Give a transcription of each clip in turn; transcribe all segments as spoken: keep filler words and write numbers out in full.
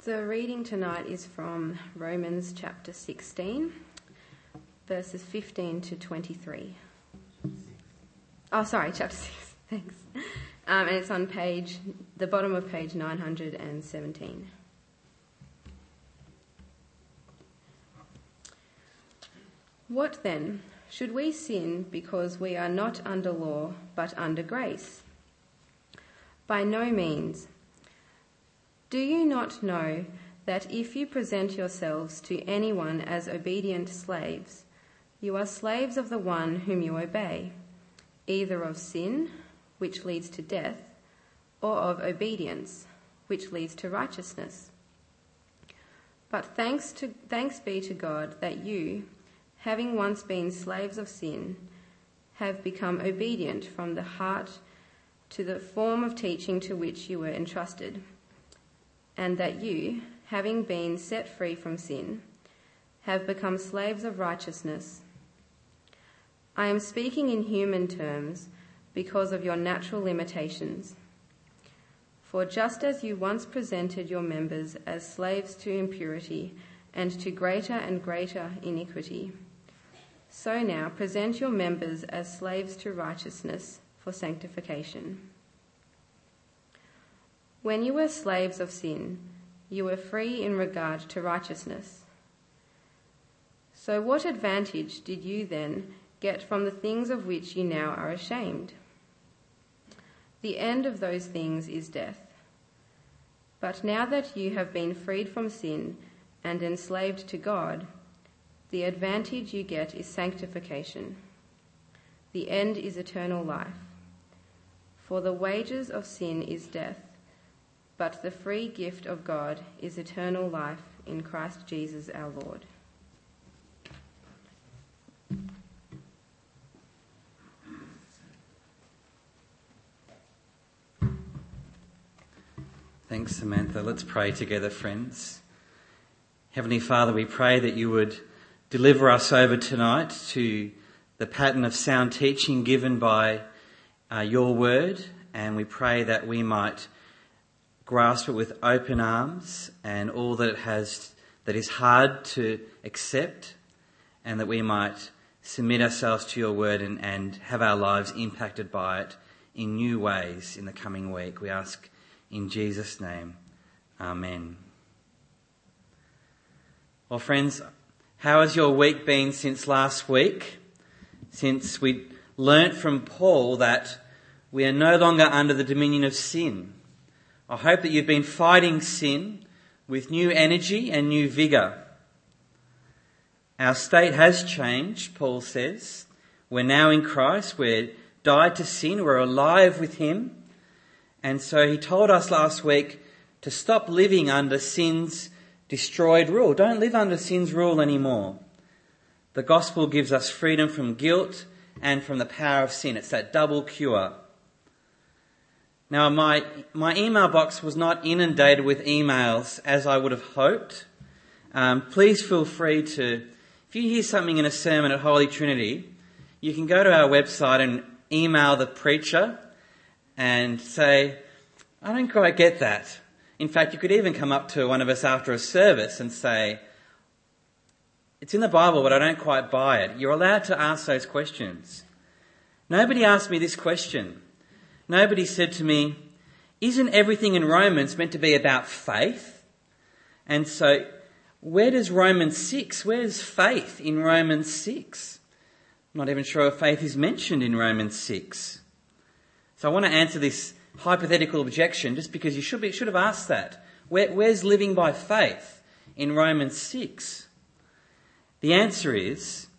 The reading tonight is from Romans chapter sixteen, verses fifteen to twenty-three. Oh, sorry, chapter six, thanks. Um, and it's on page, the bottom of page nine hundred seventeen. What then? Should we sin because we are not under law, but under grace? By no means. Do you not know that if you present yourselves to anyone as obedient slaves, you are slaves of the one whom you obey, either of sin, which leads to death, or of obedience, which leads to righteousness? But thanks to thanks be to God that you, having once been slaves of sin, have become obedient from the heart to the form of teaching to which you were entrusted, and that you, having been set free from sin, have become slaves of righteousness. I am speaking in human terms because of your natural limitations. For just as you once presented your members as slaves to impurity and to greater and greater iniquity, so now present your members as slaves to righteousness for sanctification. When you were slaves of sin, you were free in regard to righteousness. So what advantage did you then get from the things of which you now are ashamed? The end of those things is death. But now that you have been freed from sin and enslaved to God, the advantage you get is sanctification. The end is eternal life. For the wages of sin is death, but the free gift of God is eternal life in Christ Jesus our Lord. Thanks, Samantha. Let's pray together, friends. Heavenly Father, we pray that you would deliver us over tonight to the pattern of sound teaching given by uh, your word, and we pray that we might grasp it with open arms and all that it has that is hard to accept, and that we might submit ourselves to your word and, and have our lives impacted by it in new ways in the coming week. We ask in Jesus' name. Amen. Well, friends, how has your week been since last week? Since we learnt from Paul that we are no longer under the dominion of sin. I hope that you've been fighting sin with new energy and new vigour. Our state has changed, Paul says. We're now in Christ. We're died to sin. We're alive with him. And so he told us last week to stop living under sin's destroyed rule. Don't live under sin's rule anymore. The gospel gives us freedom from guilt and from the power of sin. It's that double cure. Now, my my email box was not inundated with emails as I would have hoped. Um, please feel free to, if you hear something in a sermon at Holy Trinity, you can go to our website and email the preacher and say, I don't quite get that. In fact, you could even come up to one of us after a service and say, it's in the Bible, but I don't quite buy it. You're allowed to ask those questions. Nobody asked me this question. Nobody said to me, isn't everything in Romans meant to be about faith? And so where does Romans six, where's faith in Romans six? I'm not even sure if faith is mentioned in Romans six. So I want to answer this hypothetical objection just because you should be, should have asked that. Where, where's living by faith in Romans six? The answer is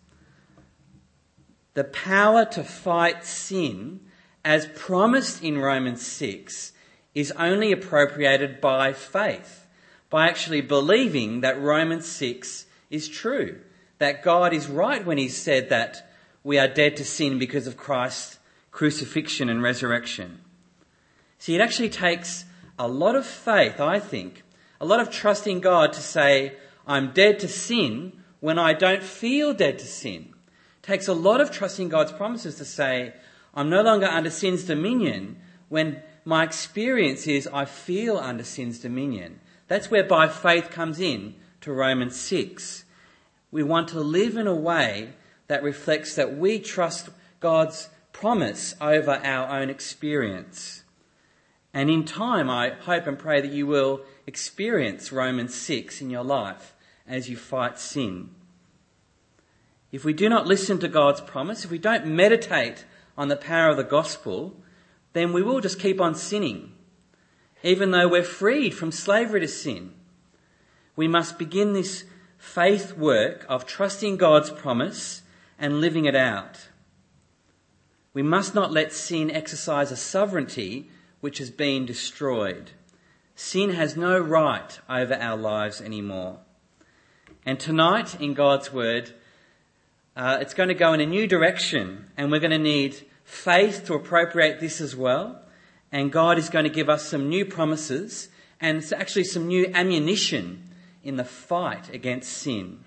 the power to fight sin as promised in Romans six is only appropriated by faith, by actually believing that Romans six is true, that God is right when he said that we are dead to sin because of Christ's crucifixion and resurrection. See, it actually takes a lot of faith, I think, a lot of trust in God to say, I'm dead to sin when I don't feel dead to sin. It takes a lot of trust in God's promises to say, I'm no longer under sin's dominion when my experience is I feel under sin's dominion. That's where by faith comes in to Romans six. We want to live in a way that reflects that we trust God's promise over our own experience. And in time, I hope and pray that you will experience Romans six in your life as you fight sin. If we do not listen to God's promise, if we don't meditate on the power of the gospel, then we will just keep on sinning, even though we're freed from slavery to sin. We must begin this faith work of trusting God's promise and living it out. We must not let sin exercise a sovereignty which has been destroyed. Sin has no right over our lives anymore. And tonight in God's word, uh, it's going to go in a new direction, and we're going to need faith to appropriate this as well. And God is going to give us some new promises and it's actually some new ammunition in the fight against sin.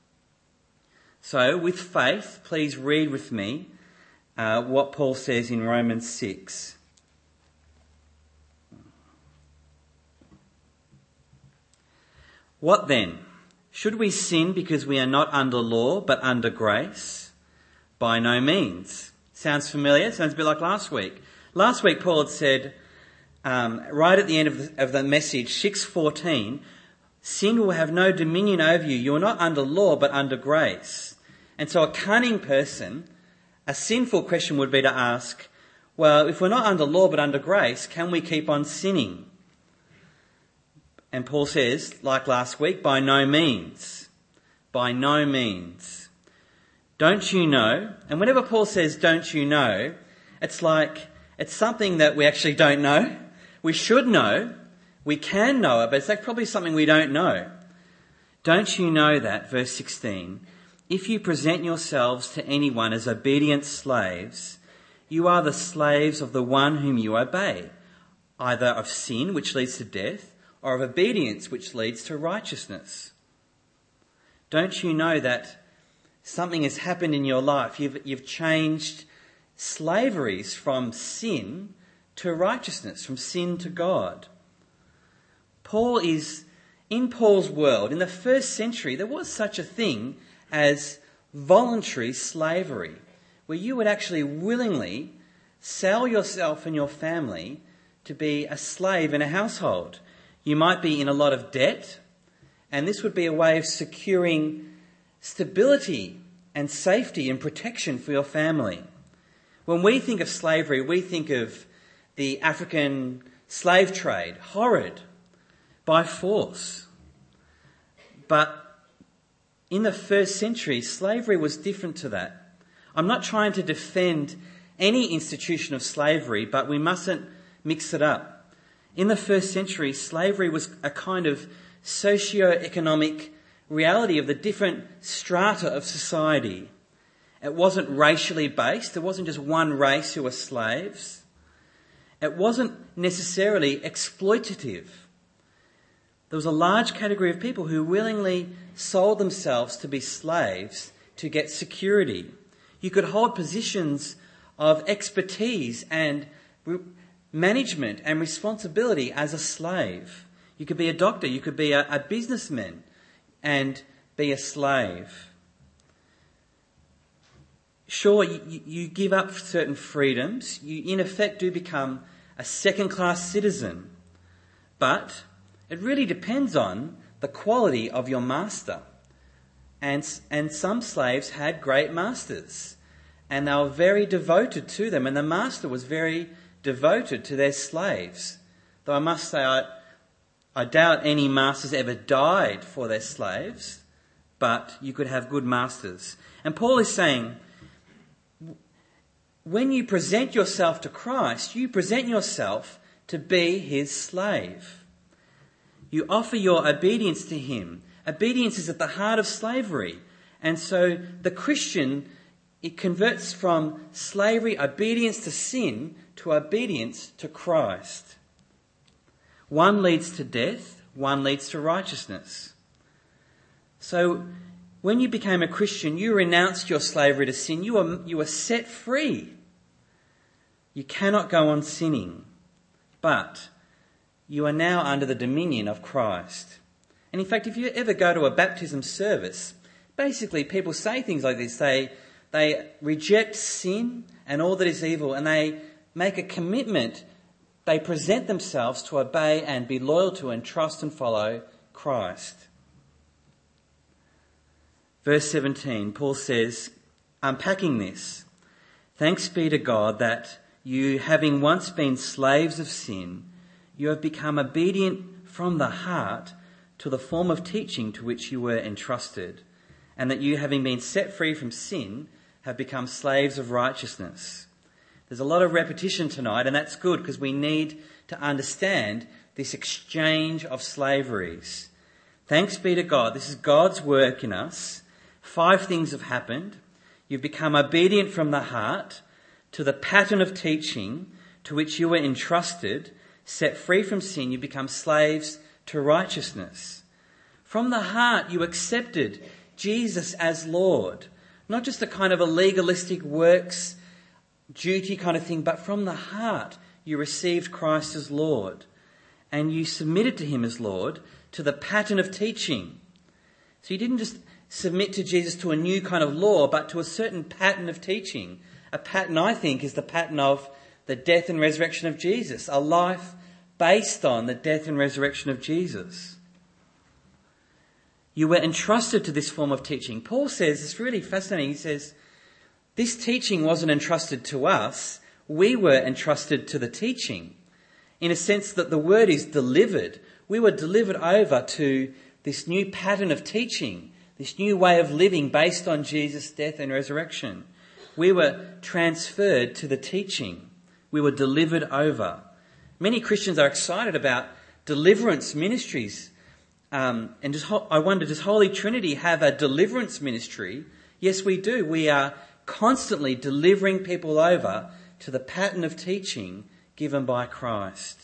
So with faith, please read with me uh, what Paul says in Romans six. What then? Should we sin because we are not under law but under grace? By no means. Sounds familiar? Sounds a bit like last week. Last week Paul had said, um, right at the end of the, of the message, six fourteen, sin will have no dominion over you. You are not under law but under grace. And so a cunning person, a sinful question would be to ask, well, if we're not under law but under grace, can we keep on sinning? And Paul says, like last week, by no means. By no means. Don't you know? And whenever Paul says, don't you know, it's like, it's something that we actually don't know. We should know. We can know it, but it's like probably something we don't know. Don't you know that, verse sixteen, if you present yourselves to anyone as obedient slaves, you are the slaves of the one whom you obey, either of sin, which leads to death, or of obedience, which leads to righteousness. Don't you know that something has happened in your life? You've, you've changed slaveries from sin to righteousness, from sin to God. Paul is, in Paul's world, in the first century, there was such a thing as voluntary slavery, where you would actually willingly sell yourself and your family to be a slave in a household. You might be in a lot of debt, and this would be a way of securing stability and safety and protection for your family. When we think of slavery, we think of the African slave trade, horrid, by force. But in the first century, slavery was different to that. I'm not trying to defend any institution of slavery, but we mustn't mix it up. In the first century, slavery was a kind of socio-economic reality of the different strata of society. It wasn't racially based. There wasn't just one race who were slaves. It wasn't necessarily exploitative. There was a large category of people who willingly sold themselves to be slaves to get security. You could hold positions of expertise and management and responsibility as a slave. You could be a doctor, you could be a, a businessman and be a slave. Sure, you, you give up certain freedoms. You, in effect, do become a second-class citizen. But it really depends on the quality of your master. And, and some slaves had great masters, and they were very devoted to them, and the master was very devoted to their slaves. Though I must say, I, I doubt any masters ever died for their slaves, but you could have good masters. And Paul is saying, when you present yourself to Christ, you present yourself to be his slave. You offer your obedience to him. Obedience is at the heart of slavery. And so the Christian, it converts from slavery, obedience to sin, to obedience to Christ. One leads to death, one leads to righteousness. So when you became a Christian, you renounced your slavery to sin. You were, you were set free. You cannot go on sinning. But you are now under the dominion of Christ. And in fact, if you ever go to a baptism service, basically people say things like this. They, they reject sin and all that is evil, and they make a commitment. They present themselves to obey and be loyal to and trust and follow Christ. Verse seventeen, Paul says, unpacking this, thanks be to God that you, having once been slaves of sin, you have become obedient from the heart to the form of teaching to which you were entrusted, and that you, having been set free from sin, have become slaves of righteousness. There's a lot of repetition tonight, and that's good because we need to understand this exchange of slaveries. Thanks be to God. This is God's work in us. Five things have happened. You've become obedient from the heart to the pattern of teaching to which you were entrusted. Set free from sin, you become slaves to righteousness. From the heart, you accepted Jesus as Lord. Not just a kind of a legalistic works duty kind of thing, but from the heart, you received Christ as Lord. And you submitted to him as Lord to the pattern of teaching. So you didn't just submit to Jesus to a new kind of law, but to a certain pattern of teaching. A pattern, I think, is the pattern of the death and resurrection of Jesus. A life based on the death and resurrection of Jesus. You were entrusted to this form of teaching. Paul says, it's really fascinating, he says, this teaching wasn't entrusted to us, we were entrusted to the teaching. In a sense that the word is delivered. We were delivered over to this new pattern of teaching, this new way of living based on Jesus' death and resurrection. We were transferred to the teaching. We were delivered over. Many Christians are excited about deliverance ministries. Um, and just, I wonder, does Holy Trinity have a deliverance ministry? Yes, we do. We are constantly delivering people over to the pattern of teaching given by Christ.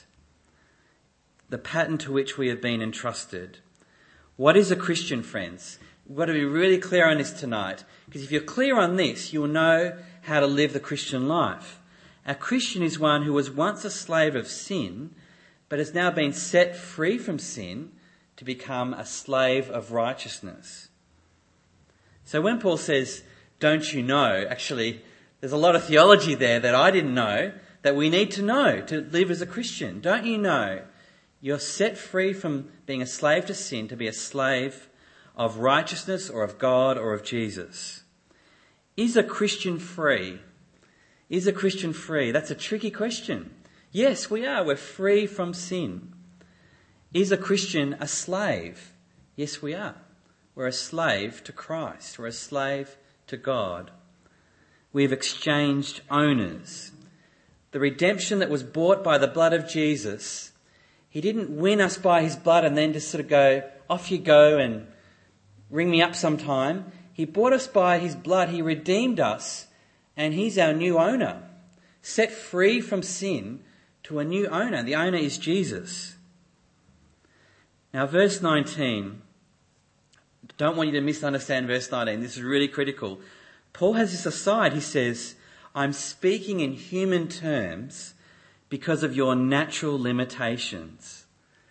The pattern to which we have been entrusted. What is a Christian, friends? We've got to be really clear on this tonight, because if you're clear on this, you'll know how to live the Christian life. A Christian is one who was once a slave of sin, but has now been set free from sin to become a slave of righteousness. So when Paul says, don't you know, actually, there's a lot of theology there that I didn't know, that we need to know to live as a Christian. Don't you know? You're set free from being a slave to sin to be a slave of righteousness or of God or of Jesus. Is a Christian free? Is a Christian free? That's a tricky question. Yes, we are. We're free from sin. Is a Christian a slave? Yes, we are. We're a slave to Christ. We're a slave to God. We've exchanged owners. The redemption that was bought by the blood of Jesus, he didn't win us by his blood and then just sort of go, off you go and ring me up sometime. He bought us by his blood. He redeemed us, and he's our new owner. Set free from sin to a new owner. The owner is Jesus. Now, verse nineteen. Don't want you to misunderstand verse nineteen. This is really critical. Paul has this aside. He says, I'm speaking in human terms because of your natural limitations.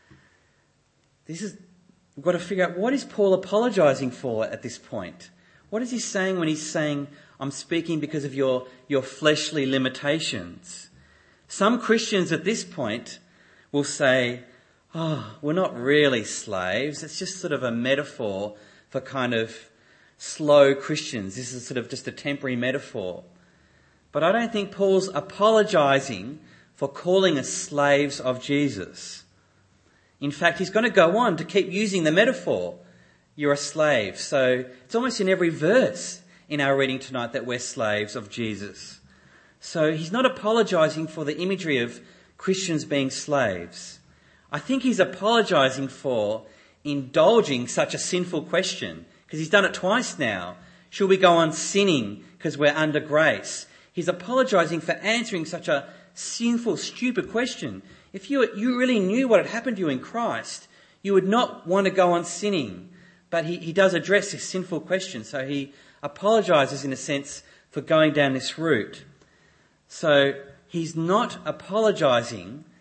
This is, we've got to figure out, what is Paul apologising for at this point? What is he saying when he's saying, I'm speaking because of your, your fleshly limitations? Some Christians at this point will say, oh, we're not really slaves. It's just sort of a metaphor for kind of slow Christians. This is sort of just a temporary metaphor. But I don't think Paul's apologising for calling us slaves of Jesus. In fact, he's going to go on to keep using the metaphor. You're a slave. So it's almost in every verse in our reading tonight that we're slaves of Jesus. So he's not apologising for the imagery of Christians being slaves. I think he's apologising for indulging such a sinful question, because he's done it twice now. Should we go on sinning because we're under grace? He's apologising for answering such a sinful, stupid question. If you, you really knew what had happened to you in Christ, you would not want to go on sinning. But he, he does address this sinful question, so he apologises in a sense for going down this route. So he's not apologising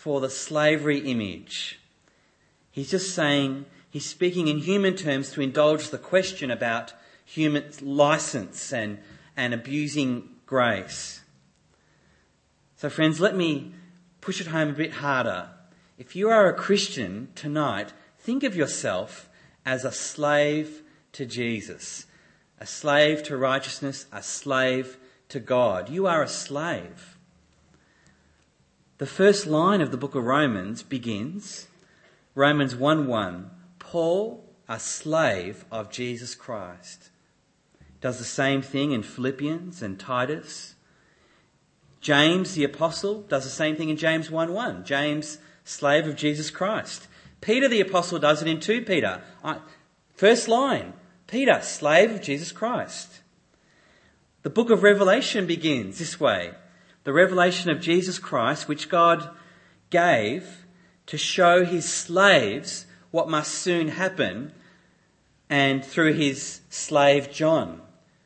for the slavery image. He's just saying, he's speaking in human terms to indulge the question about human license and, and abusing grace. So friends, let me push it home a bit harder. If you are a Christian tonight, think of yourself as a slave to Jesus, a slave to righteousness, a slave to God. You are a slave. The first line of the book of Romans begins, Romans one one, Paul, a slave of Jesus Christ. Does the same thing in Philippians and Titus. James the apostle does the same thing in James one one. James, slave of Jesus Christ. Peter the apostle does it in Second Peter. First line, Peter, slave of Jesus Christ. The book of Revelation begins this way. The revelation of Jesus Christ, which God gave to show his slaves what must soon happen, and through his slave John.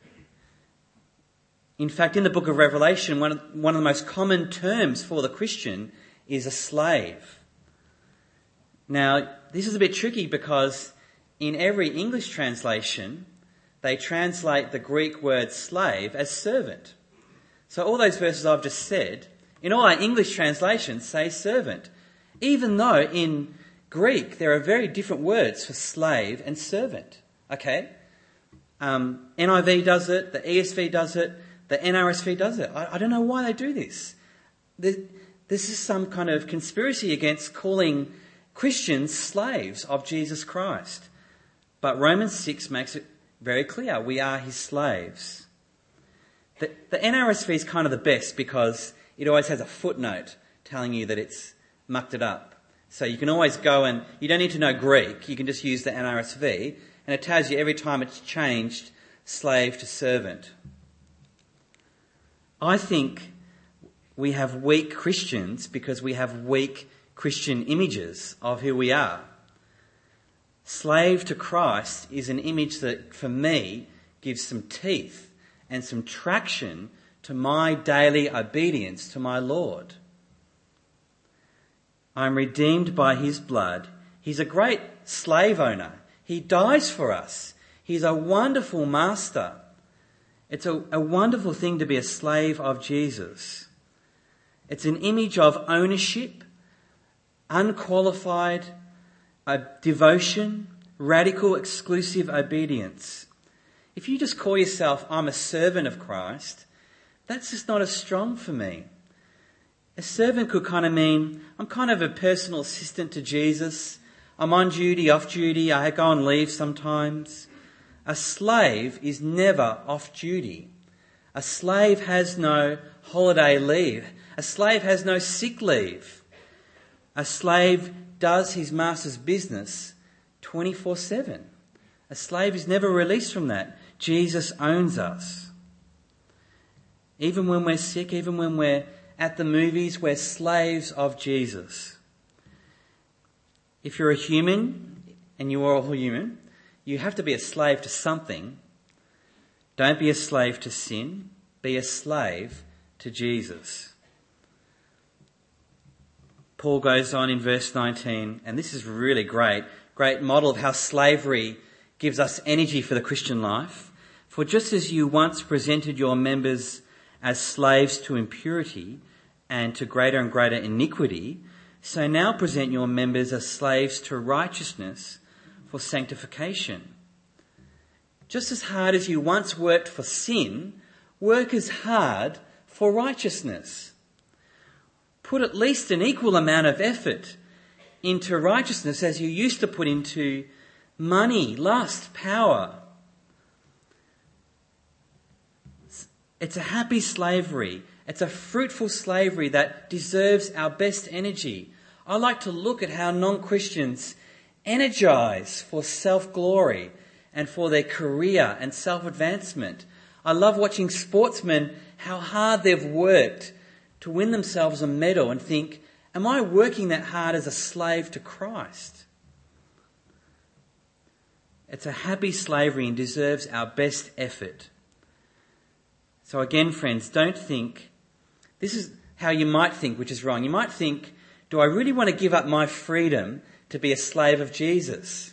In fact, in the book of Revelation, one of, one of the most common terms for the Christian is a slave. Now, this is a bit tricky because in every English translation, they translate the Greek word slave as servant. So all those verses I've just said, in all our English translations say servant, even though in Greek there are very different words for slave and servant. Okay? Um, N I V does it, the E S V does it, the N R S V does it. I, I don't know why they do this. This, this is some kind of conspiracy against calling Christians slaves of Jesus Christ. But Romans six makes it very clear. We are his slaves. The, the N R S V is kind of the best because it always has a footnote telling you that it's mucked it up. So you can always go and, you don't need to know Greek, you can just use the N R S V, and it tells you every time it's changed slave to servant. I think we have weak Christians because we have weak Christian images of who we are. Slave to Christ is an image that, for me, gives some teeth and some traction to my daily obedience to my Lord. I'm redeemed by his blood. He's a great slave owner. He dies for us. He's a wonderful master. It's a, a wonderful thing to be a slave of Jesus. It's an image of ownership, unqualified uh, devotion, radical, exclusive obedience. If you just call yourself, I'm a servant of Christ, that's just not as strong for me. A servant could kind of mean, I'm kind of a personal assistant to Jesus. I'm on duty, off duty, I go on leave sometimes. A slave is never off duty. A slave has no holiday leave. A slave has no sick leave. A slave does his master's business twenty-four seven. A slave is never released from that. Jesus owns us. Even when we're sick, even when we're at the movies, we're slaves of Jesus. If you're a human, and you are all human, you have to be a slave to something. Don't be a slave to sin. Be a slave to Jesus. Paul goes on in verse nineteen, and this is really great, great model of how slavery gives us energy for the Christian life. For just as you once presented your members as slaves to impurity and to greater and greater iniquity, so now present your members as slaves to righteousness for sanctification. Just as hard as you once worked for sin, work as hard for righteousness. Put at least an equal amount of effort into righteousness as you used to put into money, lust, power. It's a happy slavery. It's a fruitful slavery that deserves our best energy. I like to look at how non-Christians energize for self-glory and for their career and self-advancement. I love watching sportsmen, how hard they've worked to win themselves a medal, and think, am I working that hard as a slave to Christ? It's a happy slavery and deserves our best effort. So again, friends, don't think, this is how you might think, which is wrong. You might think Do I really want to give up my freedom to be a slave of Jesus?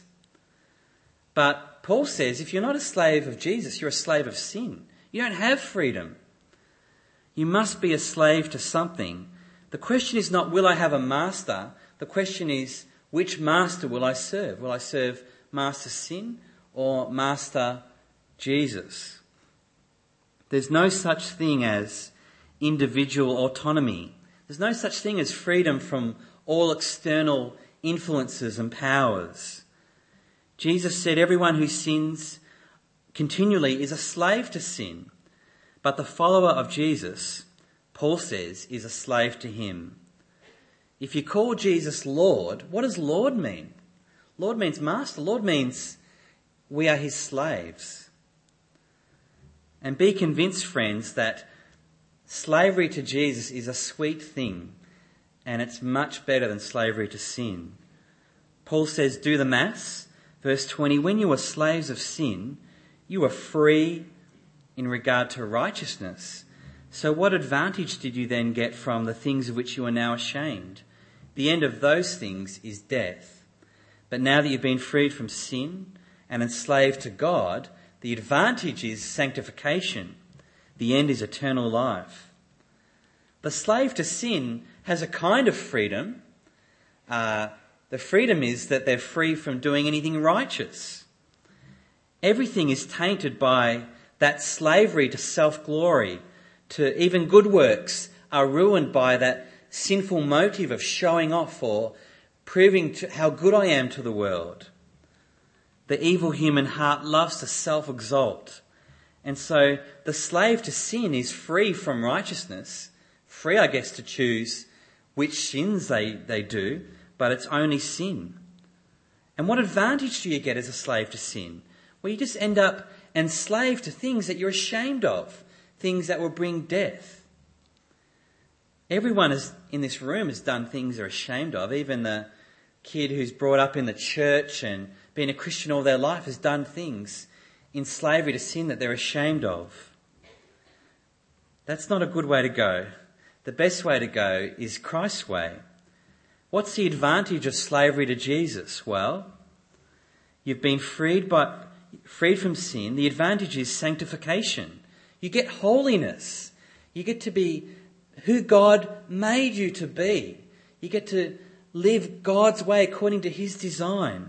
But Paul says if you're not a slave of Jesus, you're a slave of sin. You don't have freedom. You must be a slave to something. The question is not, will I have a master? The question is, which master will I serve? Will I serve Master Sin or Master Jesus? There's no such thing as individual autonomy. There's no such thing as freedom from all external influences and powers. Jesus said everyone who sins continually is a slave to sin. But the follower of Jesus, Paul says, is a slave to him. If you call Jesus Lord, what does Lord mean? Lord means master. Lord means we are his slaves. And be convinced, friends, that slavery to Jesus is a sweet thing, and it's much better than slavery to sin. Paul says, do the maths. Verse twenty, when you were slaves of sin, you were free in regard to righteousness. So what advantage did you then get from the things of which you are now ashamed? The end of those things is death. But now that you've been freed from sin and enslaved to God, the advantage is sanctification. The end is eternal life. The slave to sin has a kind of freedom. Uh, the freedom is that they're free from doing anything righteous. Everything is tainted by that slavery to self-glory, to even good works are ruined by that sinful motive of showing off or proving to how good I am to the world. The evil human heart loves to self-exalt. And so the slave to sin is free from righteousness, free, I guess, to choose which sins they, they do, but it's only sin. And what advantage do you get as a slave to sin? Well, you just end up enslaved to things that you're ashamed of, things that will bring death. Everyone is, in this room has done things they're ashamed of. Even the kid who's brought up in the church and been a Christian all their life has done things in slavery to sin that they're ashamed of. That's not a good way to go. The best way to go is Christ's way. What's the advantage of slavery to Jesus? Well, you've been freed by, freed from sin. The advantage is sanctification. You get holiness. You get to be who God made you to be. You get to live God's way according to his design.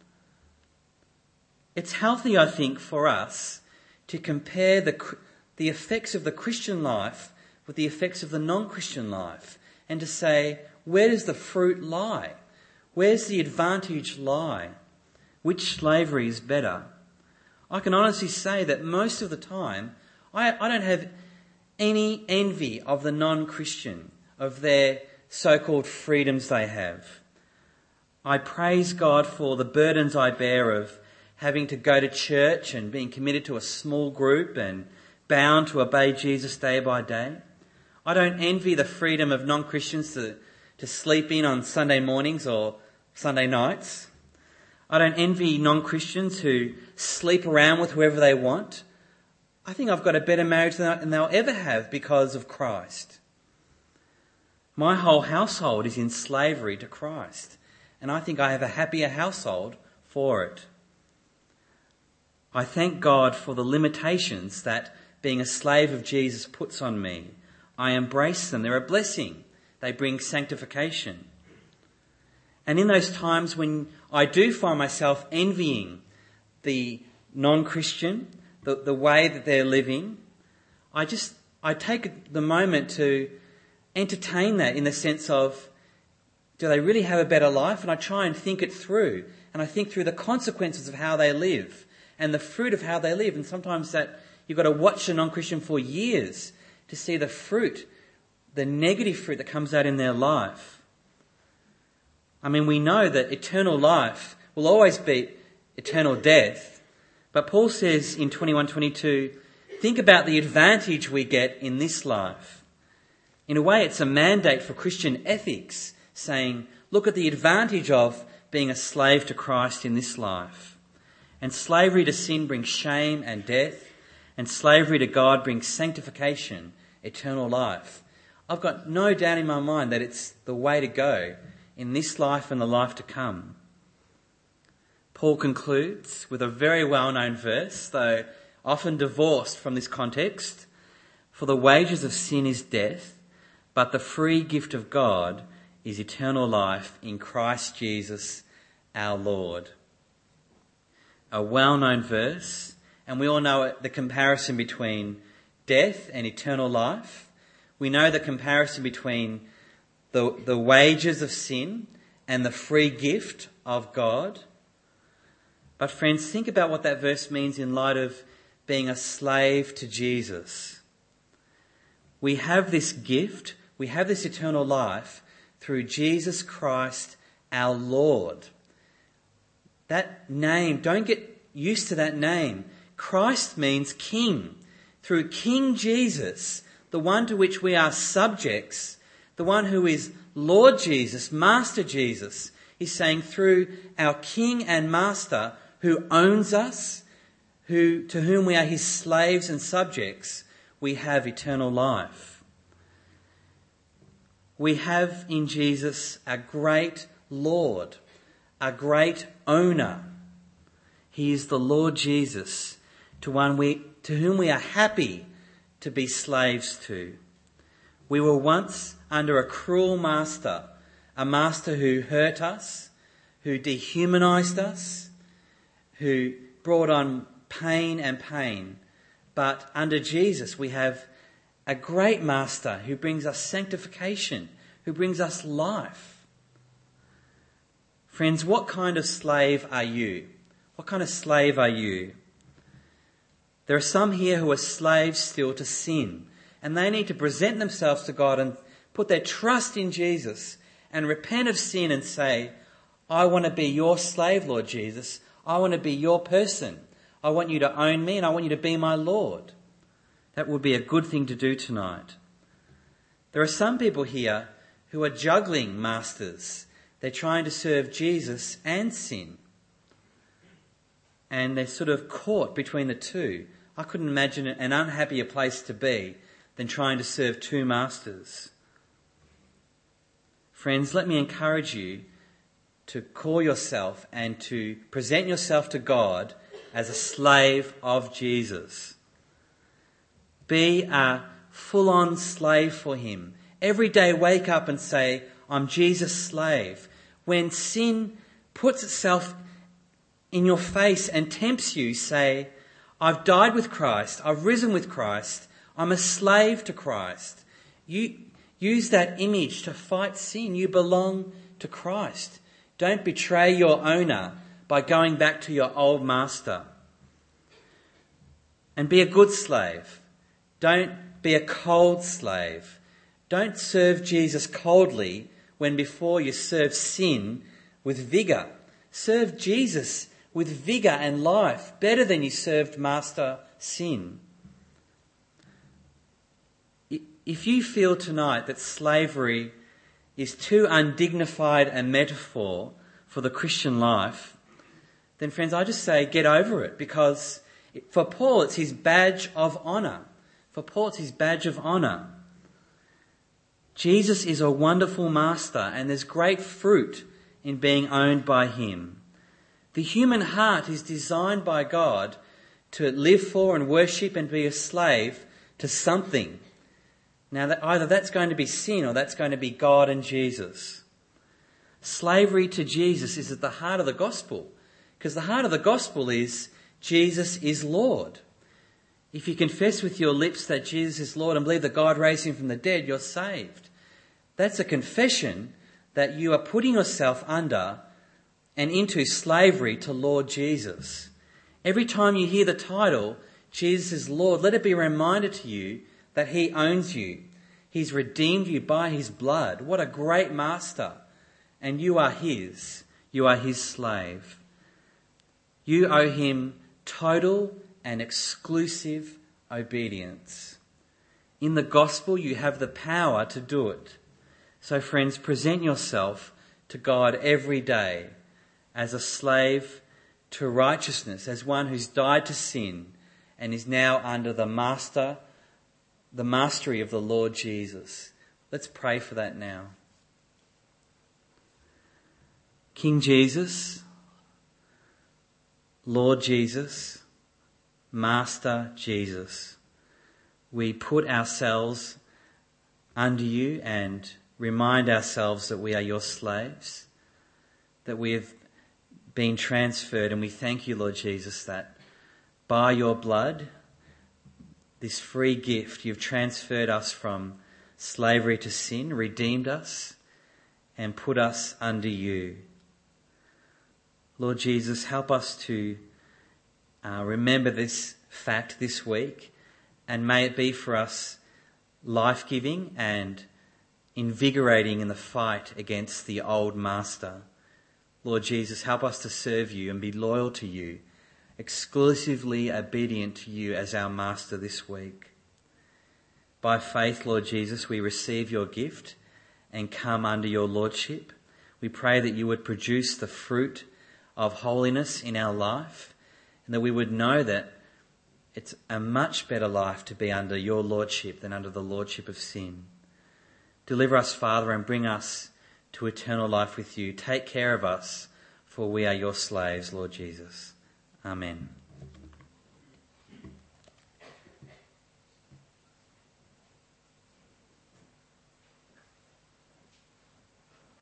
It's healthy, I think, for us to compare the, the effects of the Christian life with the effects of the non-Christian life and to say, where does the fruit lie? Where's the advantage lie? Which slavery is better? I can honestly say that most of the time, I, I don't have any envy of the non-Christian, of their so-called freedoms they have. I praise God for the burdens I bear of having to go to church and being committed to a small group and bound to obey Jesus day by day. I don't envy the freedom of non-Christians to, to sleep in on Sunday mornings or Sunday nights. I don't envy non-Christians who sleep around with whoever they want. I think I've got a better marriage than they'll ever have because of Christ. My whole household is in slavery to Christ, and I think I have a happier household for it. I thank God for the limitations that being a slave of Jesus puts on me. I embrace them. They're a blessing. They bring sanctification. And in those times when I do find myself envying the non-Christian, the, the way that they're living, I just, I take the moment to entertain that in the sense of, do they really have a better life? And I try and think it through. And I think through the consequences of how they live and the fruit of how they live. And sometimes that you've got to watch a non-Christian for years to see the fruit, the negative fruit that comes out in their life. I mean, we know that eternal life will always beat eternal death. But Paul says in twenty-one twenty-two, think about the advantage we get in this life. In a way, it's a mandate for Christian ethics, saying, look at the advantage of being a slave to Christ in this life. And slavery to sin brings shame and death, and slavery to God brings sanctification, eternal life. I've got no doubt in my mind that it's the way to go in this life and the life to come. Paul concludes with a very well-known verse, though often divorced from this context. For the wages of sin is death, but the free gift of God is eternal life in Christ Jesus our Lord. A well-known verse, and we all know the comparison between death and eternal life. We know the comparison between the, the wages of sin and the free gift of God. But friends, think about what that verse means in light of being a slave to Jesus. We have this gift, we have this eternal life through Jesus Christ our Lord. That name, don't get used to that name. Christ means King. Through King Jesus, the one to which we are subjects, the one who is Lord Jesus, Master Jesus, he's saying through our King and Master who owns us, who to whom we are his slaves and subjects, we have eternal life. We have in Jesus a great Lord, a great owner. He is the Lord Jesus, to one we, to whom we are happy to be slaves to. We were once under a cruel master, a master who hurt us, who dehumanized us, who brought on pain and pain. But under Jesus we have a great master who brings us sanctification, who brings us life. Friends, what kind of slave are you? What kind of slave are you? There are some here who are slaves still to sin, and they need to present themselves to God and put their trust in Jesus and repent of sin and say, I want to be your slave, Lord Jesus. I want to be your person. I want you to own me and I want you to be my Lord. That would be a good thing to do tonight. There are some people here who are juggling masters. They're trying to serve Jesus and sin. And they're sort of caught between the two. I couldn't imagine an unhappier place to be than trying to serve two masters. Friends, let me encourage you to call yourself and to present yourself to God as a slave of Jesus. Be a full-on slave for him. Every day wake up and say, I'm Jesus' slave. When sin puts itself in your face and tempts you, say, I've died with Christ, I've risen with Christ, I'm a slave to Christ. You use that image to fight sin. You belong to Christ. Don't betray your owner by going back to your old master. And be a good slave. Don't be a cold slave. Don't serve Jesus coldly when before you serve sin with vigour. Serve Jesus with vigour and life, better than you served master sin. If you feel tonight that slavery is too undignified a metaphor for the Christian life, then friends, I just say get over it, because for Paul it's his badge of honour. For Paul it's his badge of honour. Jesus is a wonderful master, and there's great fruit in being owned by him. The human heart is designed by God to live for and worship and be a slave to something. Now, that either that's going to be sin or that's going to be God and Jesus. Slavery to Jesus is at the heart of the gospel, because the heart of the gospel is Jesus is Lord. If you confess with your lips that Jesus is Lord and believe that God raised him from the dead, you're saved. That's a confession that you are putting yourself under and into slavery to Lord Jesus. Every time you hear the title, Jesus is Lord, let it be a reminder to you that he owns you. He's redeemed you by his blood. What a great master. And you are his. You are his slave. You owe him total and exclusive obedience. In the gospel, you have the power to do it. So friends, present yourself to God every day as a slave to righteousness, as one who's died to sin and is now under the master, the mastery of the Lord Jesus. Let's pray for that now. King Jesus, Lord Jesus, Master Jesus, we put ourselves under you and remind ourselves that we are your slaves, that we have been transferred, and we thank you, Lord Jesus, that by your blood, this free gift, you've transferred us from slavery to sin, redeemed us, and put us under you. Lord Jesus, help us to uh, remember this fact this week, and may it be for us life-giving and invigorating in the fight against the old master. Lord Jesus, help us to serve you and be loyal to you, exclusively obedient to you as our master this week. By faith, Lord Jesus, we receive your gift and come under your lordship. We pray that you would produce the fruit of holiness in our life, and that we would know that it's a much better life to be under your lordship than under the lordship of sin. Deliver us, Father, and bring us to eternal life with you. Take care of us, for we are your slaves, Lord Jesus. Amen.